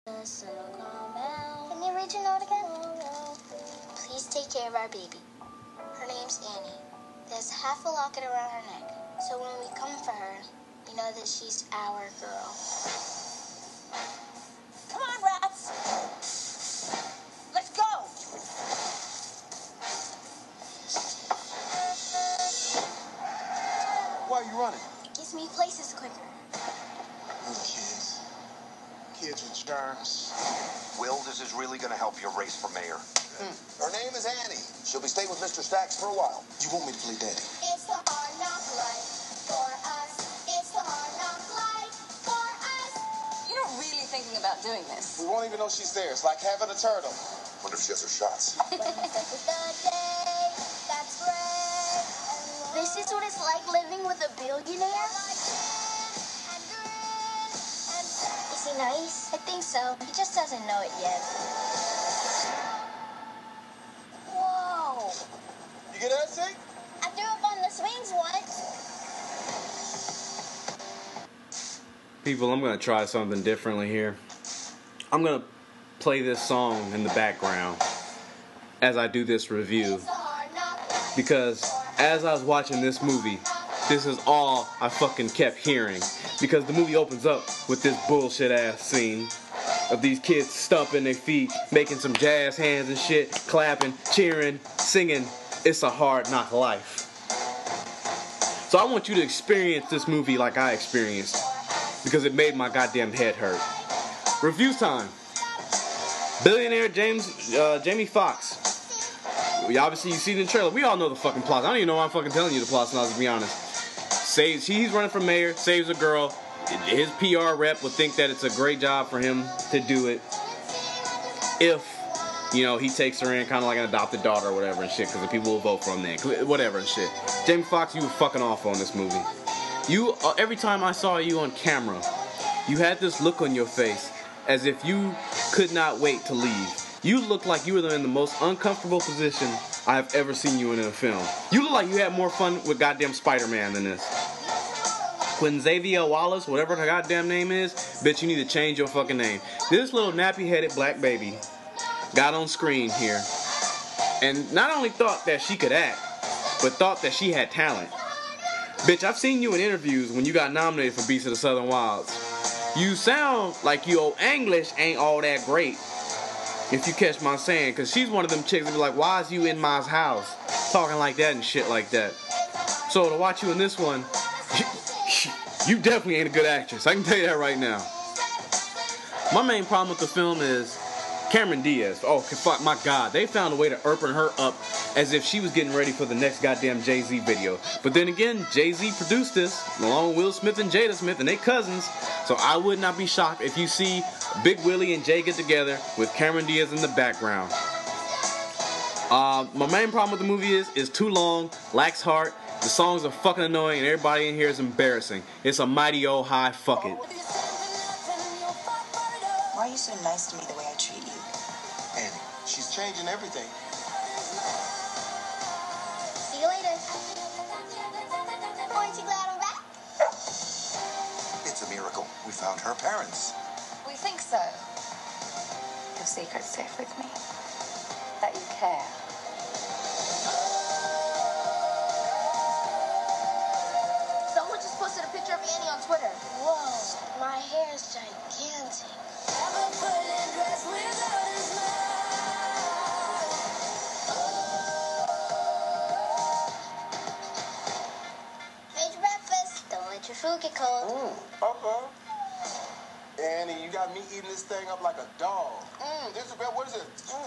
Can you read your note again? Please take care of our baby. Her name's Annie. There's half a locket around her neck, so when we come for her, you know that she's our girl. Come on, rats! Let's go! Why are you running? It gives me places quicker. Little kids. Kids with germs. Will, this is really going to help your race for mayor. Her name is Annie. She'll be staying with Mr. Stacks for a while. You want me to play daddy? It's the hard knock life for us. It's the hard knock life for us. You're not really thinking about doing this. We won't even know she's there. It's like having a turtle. Wonder if she has her shots. This is what it's like living with a billionaire? Is he nice? I think so. He just doesn't know it yet. Whoa! You get that, Zeke? I threw up on the swings once. People, I'm going to try something differently here. I'm going to play this song in the background as I do this review. Because as I was watching this movie, this is all I fucking kept hearing. Because the movie opens up with this bullshit ass scene of these kids stomping their feet, making some jazz hands and shit, clapping, cheering, singing, "It's a Hard Knock Life." So I want you to experience this movie like I experienced, because it made my goddamn head hurt. Review time. Billionaire Jamie Foxx. Obviously, you see it in the trailer. We all know the fucking plot. I don't even know why I'm fucking telling you the plot, to be honest. He's running for mayor, saves a girl. His PR rep would think that it's a great job for him to do it if, you know, he takes her in kind of like an adopted daughter or whatever and shit, because the people will vote for him then. Whatever and shit. Jamie Foxx, you were fucking off on this movie. You, every time I saw you on camera, you had this look on your face as if you could not wait to leave. You looked like you were in the most uncomfortable position I have ever seen you in a film. You look like you had more fun with goddamn Spider-Man than this. Quinzavia Wallace, whatever her goddamn name is, bitch, you need to change your fucking name. This little nappy-headed black baby got on screen here and not only thought that she could act, but thought that she had talent. Bitch, I've seen you in interviews when you got nominated for Beasts of the Southern Wilds. You sound like your English ain't all that great, if you catch my saying, because she's one of them chicks that be like, "Why is you in my house?" Talking like that and shit like that. So to watch you in this one, you definitely ain't a good actress. I can tell you that right now. My main problem with the film is Cameron Diaz. Oh, fuck, my God. They found a way to open her up as if she was getting ready for the next goddamn Jay-Z video. But then again, Jay-Z produced this, along with Will Smith and Jada Smith, and they cousins. So I would not be shocked if you see Big Willie and Jay get together with Cameron Diaz in the background. My main problem with the movie is it's too long, lacks heart, the songs are fucking annoying, and everybody in here is embarrassing. It's a mighty old high fuck it. Why are you so nice to me the way I treat you? Annie, she's changing everything. See you later. Aren't you glad I'm back? It's a miracle. We found her parents. We think so. Your secret's safe with me. That you care. Someone just posted a picture of Annie on Twitter. Whoa, my hair is gigantic. Made your breakfast. Don't let your food get cold. Okay. Annie, you got me eating this thing up like a dog. This is, what is it?